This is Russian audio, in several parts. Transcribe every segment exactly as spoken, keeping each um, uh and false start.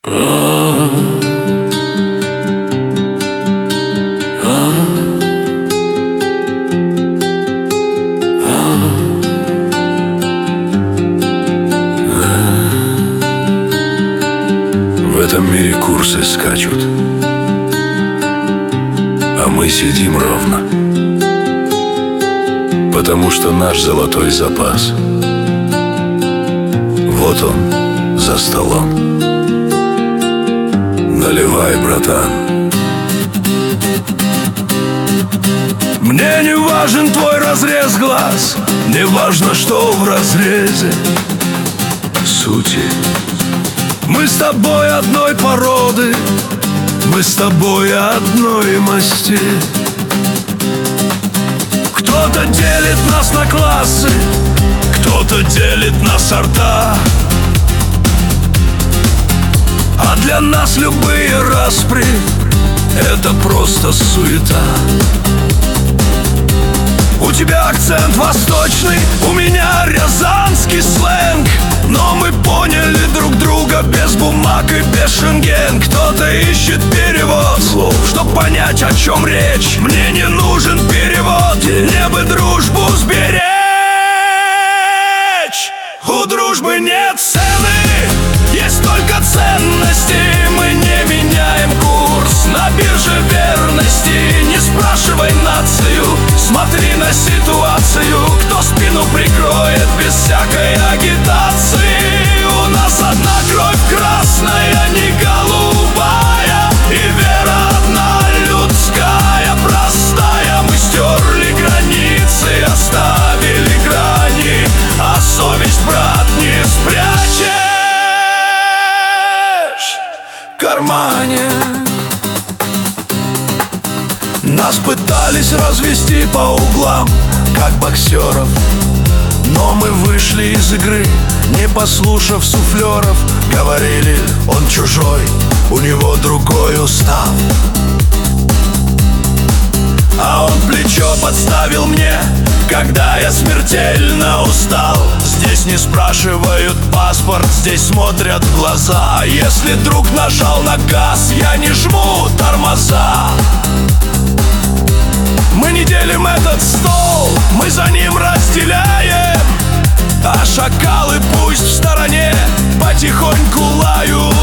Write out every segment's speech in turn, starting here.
В этом мире курсы скачут, а мы сидим ровно, потому что наш золотой запас вот он за столом. Наливай, братан. Мне не важен твой разрез глаз, не важно, что в разрезе сути. Мы с тобой одной породы, мы с тобой одной масти. Кто-то делит нас на классы, кто-то делит на сорта, а для нас любые распри — это просто суета. У тебя акцент восточный, у меня рязанский сленг, но мы поняли друг друга без бумаг и без шенген. Кто-то ищет перевод слов, чтоб понять, о чем речь. Мне не нужен перевод, мне бы дружбу сберечь. У дружбы нет цены, есть только ценности. Мы не меняем курс на бирже верности. Не спрашивай нацию, смотри на ситуацию. Кто спину прикроет без всякой агитации? У нас одна кровь красная, не голубая, и вера одна людская, простая. Мы стерли границы, оставили грани, а совесть, брат, не спрячешь в кармане. Нас пытались развести по углам, как боксеров, но мы вышли из игры, не послушав суфлеров. Говорили, он чужой, у него другой устав, а он плечо подставил мне, когда я смертельно устал. Здесь не спрашивают паспорт, здесь смотрят в глаза. А если друг нажал на газ, я не жму тормоза. Мы не делим этот стол, мы за ним разделяем, а шакалы пусть в стороне потихоньку лают.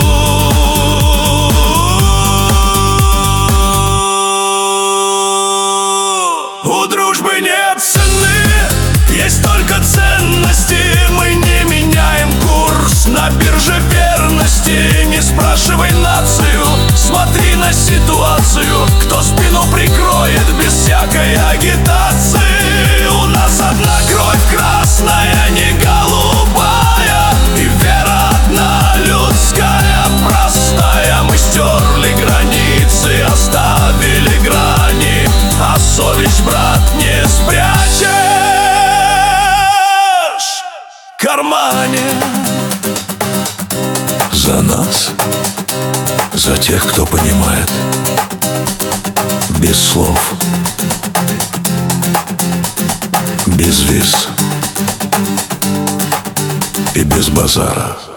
У дружбы нет цены, есть только ценности. Мы не меняем курс на бирже верности. Не спрашивай нацию, смотри на ситуацию. Кто спину прикроет без всякой агитации? У нас одна кровь красная, не голубая, и вера одна людская, простая. Мы стерли границы, оставили грани, а совесть, брат, не спрячешь в кармане. За нас, за тех, кто понимает, без слов, без виз и без базара.